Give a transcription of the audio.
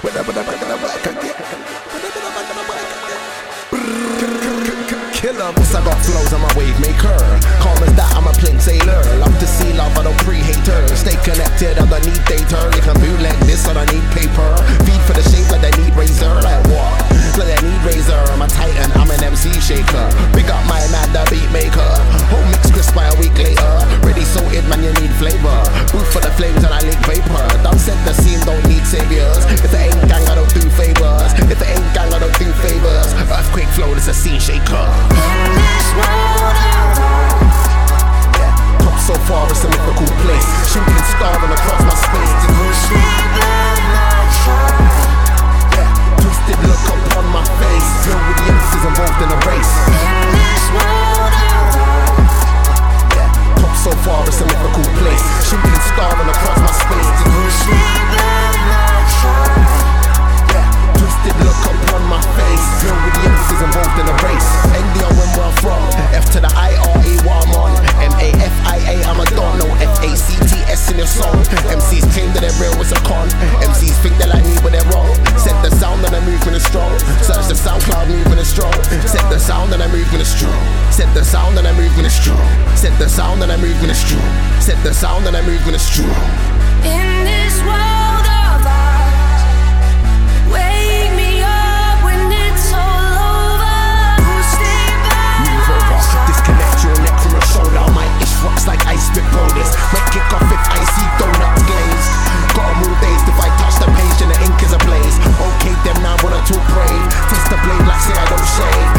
Killer, boss, I got flows, I'm a wave maker. Calm as that, I'm a plain sailor. Love to see love, I don't pre-hate her. Stay connected, I don't need data. You can bootleg this, I don't need paper. Feed for the shape like they need razor. Like what? Like they need razor. I'm a titan, I'm an MC shaker. Big up my man, the beat maker. Whole mix crisp by a week later. Ready sorted, man, you need flavor. Booth for the flames and I leak vapor. Done set the scene, don't need saviors. If it ain't gang, I don't do favors. If it ain't gang, I don't do favors. Earthquake flow, it's a scene shaker. In this world of ours, Top so far, it's a mythical place. Shooting star all across my space. sleep in my child. Twisted look upon my face. Filled with the youngsters involved in a race. In this world of ours, Top so far, it's a mythical place. Shooting star all across my space. sleep in my child. Twisted look upon my face. Filled with the youngsters involved in a race. India, when where I'm from. F to the I-R-A, what I'm on. M-A-F-I-A, I'm a don. No F-A-C-T-S in your song. MCs claim that they're real, it's a con. MCs think they like me, but they're wrong. Set the sound and the movement is strong. Search the SoundCloud, movement is strong. Set the sound and the movement is strong. Set the sound and the movement is strong. Set the sound and the movement is strong. Set the sound and the movement is strong. In this world of ours, wake me up when it's all over. Stay by Move my over, side. disconnect your neck from your shoulder. My ish rocks like ice spit rollers. Might kick off if I see donuts glazed. Got 'em all dazed if I touch the page and the ink is ablaze. Okay, them now wanna talk brave. Twist the blade like say I don't shave.